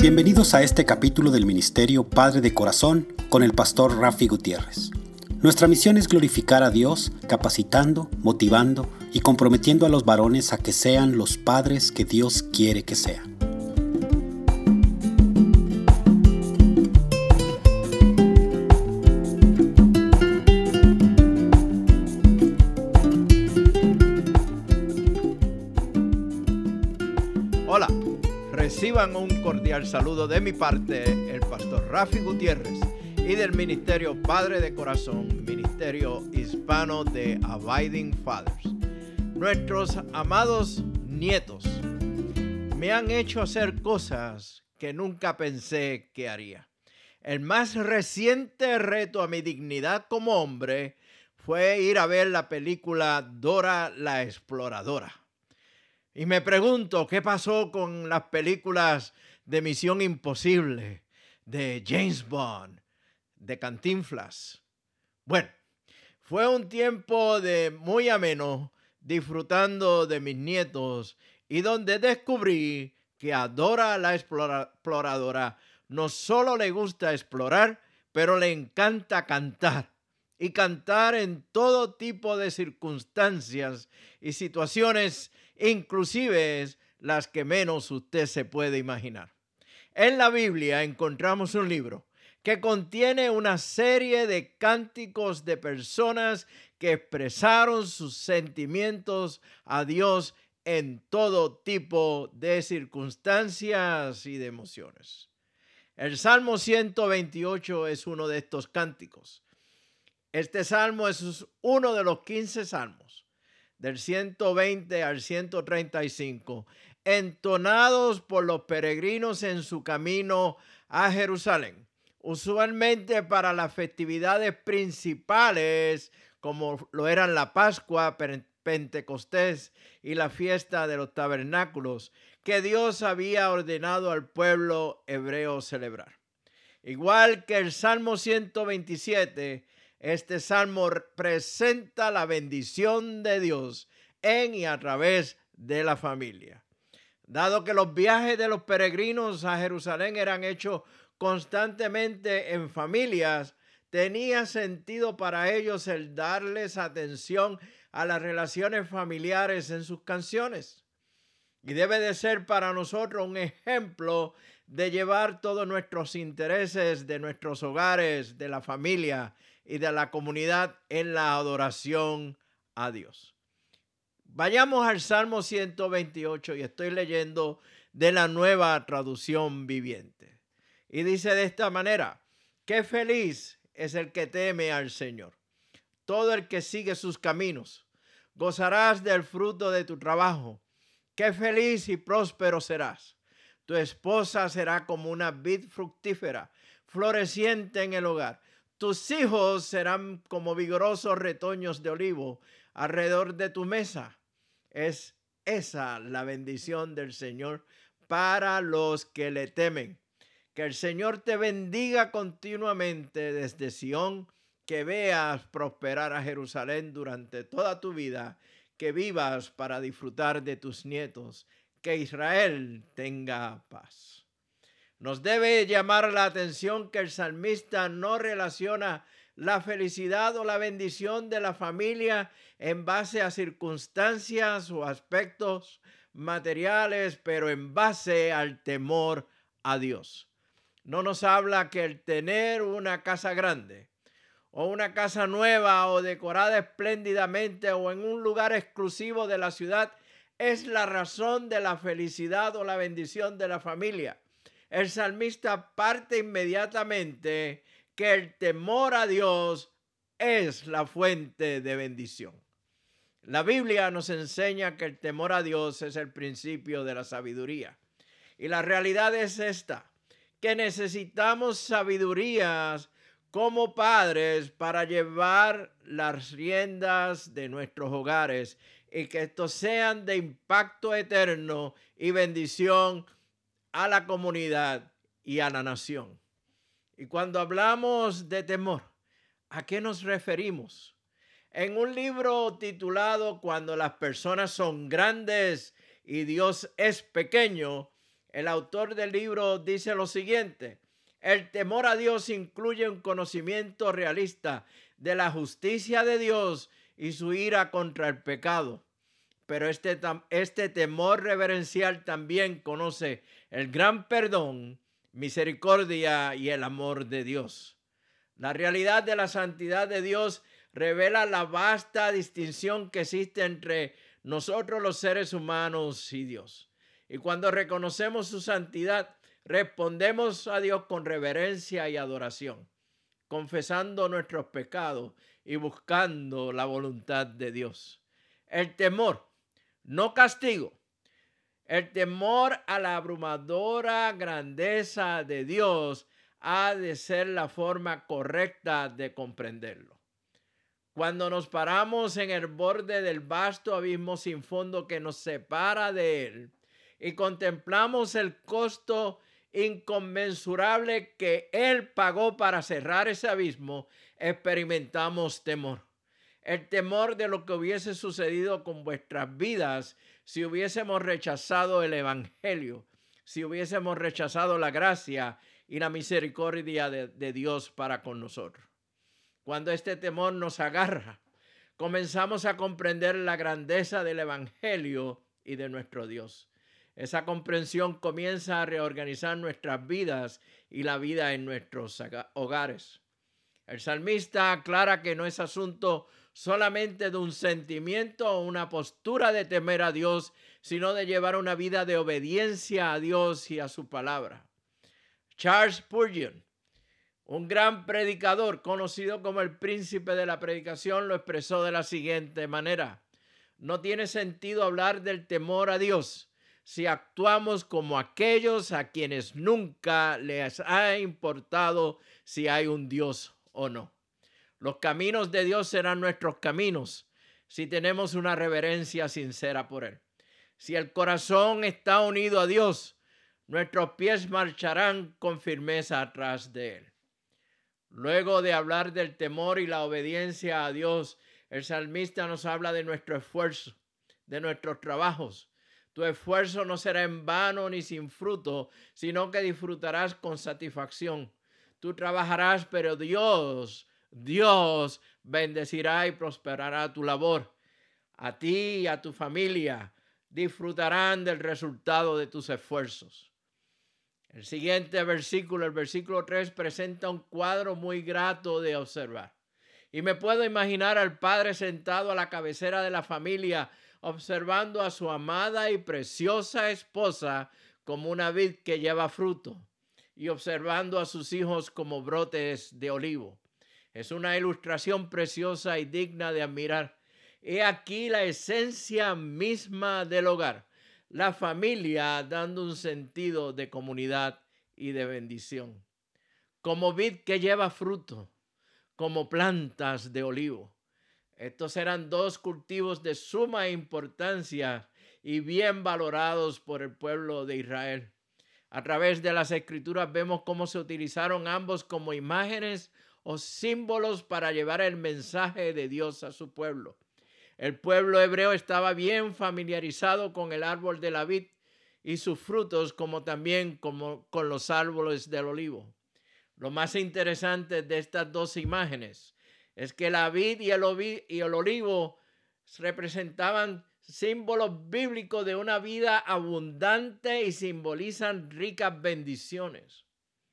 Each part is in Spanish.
Bienvenidos a este capítulo del Ministerio Padre de Corazón con el pastor Rafi Gutiérrez. Nuestra misión es glorificar a Dios, capacitando, motivando y comprometiendo a los varones a que sean los padres que Dios quiere que sean. Hola, reciban un cordial saludo de mi parte, el pastor Rafi Gutiérrez, y del Ministerio Padre de Corazón, Ministerio Hispano de Abiding Fathers. Nuestros amados nietos me han hecho hacer cosas que nunca pensé que haría. El más reciente reto a mi dignidad como hombre fue ir a ver la película Dora la Exploradora. Y me pregunto, ¿qué pasó con las películas de Misión Imposible, de James Bond, de Cantinflas? Bueno, fue un tiempo de muy ameno, disfrutando de mis nietos, y donde descubrí que a Dora la Exploradora no solo le gusta explorar, pero le encanta cantar. Y cantar en todo tipo de circunstancias y situaciones, inclusive las que menos usted se puede imaginar. En la Biblia encontramos un libro que contiene una serie de cánticos de personas que expresaron sus sentimientos a Dios en todo tipo de circunstancias y de emociones. El Salmo 128 es uno de estos cánticos. Este salmo es uno de los 15 salmos, del 120 al 135, entonados por los peregrinos en su camino a Jerusalén, usualmente para las festividades principales, como lo eran la Pascua, Pentecostés y la fiesta de los tabernáculos, que Dios había ordenado al pueblo hebreo celebrar. Igual que el Salmo 127, este salmo presenta la bendición de Dios en y a través de la familia. Dado que los viajes de los peregrinos a Jerusalén eran hechos constantemente en familias, tenía sentido para ellos el darles atención a las relaciones familiares en sus canciones. Y debe de ser para nosotros un ejemplo de llevar todos nuestros intereses de nuestros hogares, de la familia y de la comunidad en la adoración a Dios. Vayamos al Salmo 128 y estoy leyendo de la Nueva Traducción Viviente. Y dice de esta manera: qué feliz es el que teme al Señor, todo el que sigue sus caminos. Gozarás del fruto de tu trabajo. Qué feliz y próspero serás. Tu esposa será como una vid fructífera, floreciente en el hogar. Tus hijos serán como vigorosos retoños de olivo alrededor de tu mesa. Es esa la bendición del Señor para los que le temen. Que el Señor te bendiga continuamente desde Sión, que veas prosperar a Jerusalén durante toda tu vida, que vivas para disfrutar de tus nietos, que Israel tenga paz. Nos debe llamar la atención que el salmista no relaciona la felicidad o la bendición de la familia en base a circunstancias o aspectos materiales, pero en base al temor a Dios. No nos habla que el tener una casa grande o una casa nueva o decorada espléndidamente o en un lugar exclusivo de la ciudad es la razón de la felicidad o la bendición de la familia. El salmista parte inmediatamente que el temor a Dios es la fuente de bendición. La Biblia nos enseña que el temor a Dios es el principio de la sabiduría. Y la realidad es esta, que necesitamos sabidurías como padres para llevar las riendas de nuestros hogares y que estos sean de impacto eterno y bendición a la comunidad y a la nación. Y cuando hablamos de temor, ¿a qué nos referimos? En un libro titulado Cuando las personas son grandes y Dios es pequeño, El autor del libro dice lo siguiente: el temor a Dios incluye un conocimiento realista de la justicia de Dios y su ira contra el pecado. Pero este temor reverencial también conoce el gran perdón, misericordia y el amor de Dios. La realidad de la santidad de Dios revela la vasta distinción que existe entre nosotros los seres humanos y Dios. Y cuando reconocemos su santidad, respondemos a Dios con reverencia y adoración, confesando nuestros pecados y buscando la voluntad de Dios. El temor, no castigo. El temor a la abrumadora grandeza de Dios ha de ser la forma correcta de comprenderlo. Cuando nos paramos en el borde del vasto abismo sin fondo que nos separa de Él y contemplamos el costo inconmensurable que Él pagó para cerrar ese abismo, experimentamos temor. El temor de lo que hubiese sucedido con vuestras vidas si hubiésemos rechazado el evangelio, si hubiésemos rechazado la gracia y la misericordia de Dios para con nosotros. Cuando este temor nos agarra, comenzamos a comprender la grandeza del evangelio y de nuestro Dios. Esa comprensión comienza a reorganizar nuestras vidas y la vida en nuestros hogares. El salmista aclara que no es asunto solamente de un sentimiento o una postura de temer a Dios, sino de llevar una vida de obediencia a Dios y a su palabra. Charles Spurgeon, un gran predicador conocido como el príncipe de la predicación, lo expresó de la siguiente manera: no tiene sentido hablar del temor a Dios si actuamos como aquellos a quienes nunca les ha importado si hay un Dios o no. Los caminos de Dios serán nuestros caminos si tenemos una reverencia sincera por Él. Si el corazón está unido a Dios, nuestros pies marcharán con firmeza atrás de Él. Luego de hablar del temor y la obediencia a Dios, el salmista nos habla de nuestro esfuerzo, de nuestros trabajos. Tu esfuerzo no será en vano ni sin fruto, sino que disfrutarás con satisfacción. Tú trabajarás, pero Dios bendecirá y prosperará tu labor. A ti y a tu familia disfrutarán del resultado de tus esfuerzos. El siguiente versículo, el versículo 3, presenta un cuadro muy grato de observar. Y me puedo imaginar al padre sentado a la cabecera de la familia, observando a su amada y preciosa esposa como una vid que lleva fruto, y observando a sus hijos como brotes de olivo. Es una ilustración preciosa y digna de admirar. He aquí la esencia misma del hogar, la familia dando un sentido de comunidad y de bendición. Como vid que lleva fruto, como plantas de olivo. Estos eran dos cultivos de suma importancia y bien valorados por el pueblo de Israel. A través de las escrituras vemos cómo se utilizaron ambos como imágenes o símbolos para llevar el mensaje de Dios a su pueblo. El pueblo hebreo estaba bien familiarizado con el árbol de la vid y sus frutos, como también con los árboles del olivo. Lo más interesante de estas dos imágenes es que la vid y el olivo representaban símbolos bíblicos de una vida abundante y simbolizan ricas bendiciones.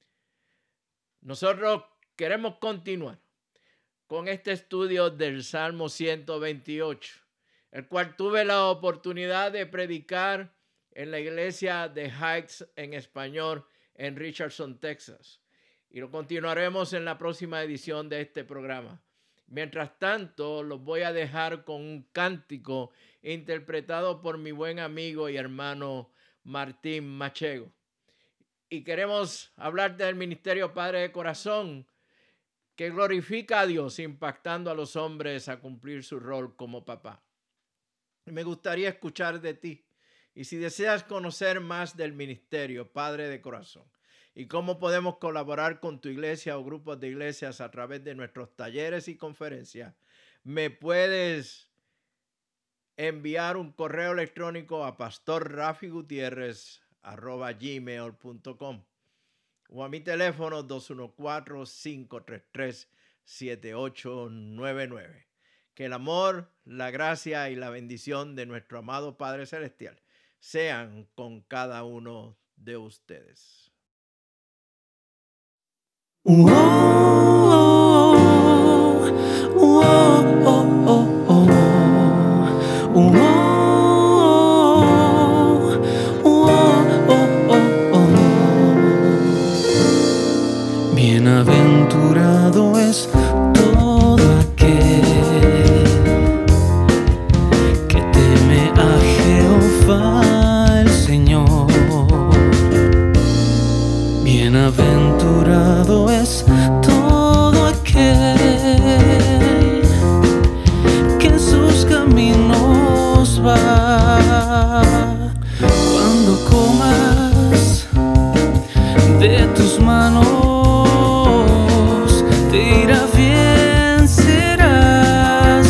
Nosotros queremos continuar con este estudio del Salmo 128, el cual tuve la oportunidad de predicar en la iglesia de Heights en español en Richardson, Texas. Y lo continuaremos en la próxima edición de este programa. Mientras tanto, los voy a dejar con un cántico interpretado por mi buen amigo y hermano Martín Machego. Y queremos hablar del ministerio Padre de Corazón, que glorifica a Dios impactando a los hombres a cumplir su rol como papá. Me gustaría escuchar de ti. Y si deseas conocer más del ministerio Padre de Corazón y cómo podemos colaborar con tu iglesia o grupos de iglesias a través de nuestros talleres y conferencias, me puedes enviar un correo electrónico a pastorrafigutierrez gmail.com o a mi teléfono 214-533-7899. Que el amor, la gracia y la bendición de nuestro amado Padre Celestial sean con cada uno de ustedes. Bienaventurado es todo aquel que teme a Jehová el Señor. Bienaventurado es todo aquel que en sus caminos va. Cuando comas de tus manos te irá bien, serás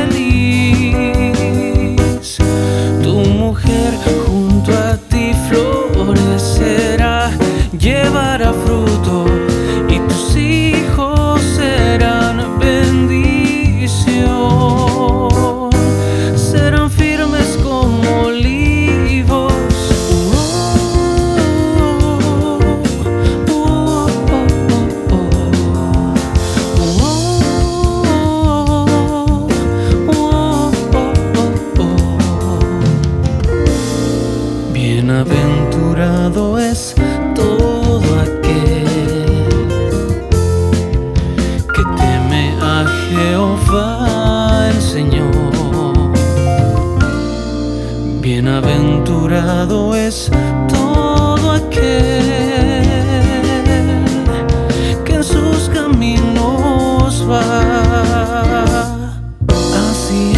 feliz. Tu mujer junto a ti florecerá, llevará fruto y tus hijos serán bendición. Serán firmes como olivos. Bienaventurado es todo aquel que teme a Jehová el Señor. Bienaventurado es todo aquel que en sus caminos va. Así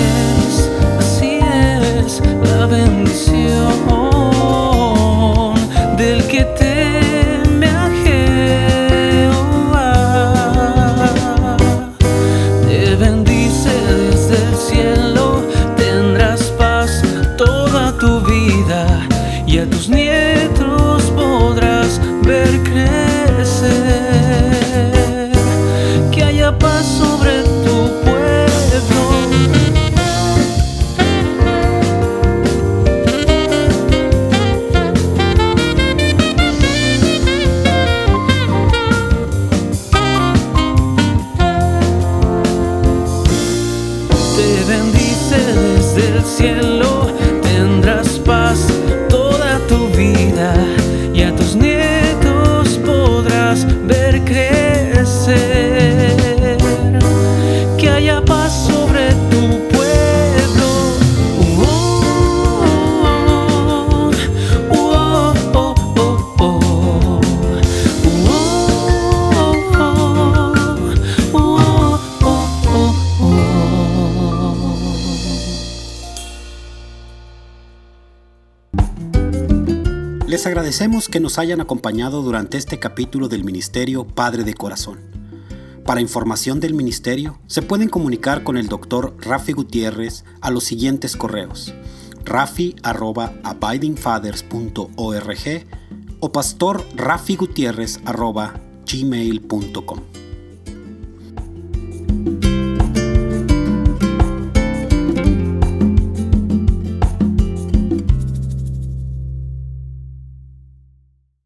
es la bendición del que teme a Jehová. Te bendice desde el cielo, tendrás paz toda tu vida y a tus nietos podrás ver crecer. Que haya paz sobre tu pueblo. Del cielo tendrás paz toda tu vida y a tus nietos podrás ver crecer. Que haya paz sobre tu pueblo. Les agradecemos que nos hayan acompañado durante este capítulo del Ministerio Padre de Corazón. Para información del ministerio, se pueden comunicar con el Dr. Rafi Gutiérrez a los siguientes correos: rafi@abidingfathers.org o pastorrafigutierrez@gmail.com.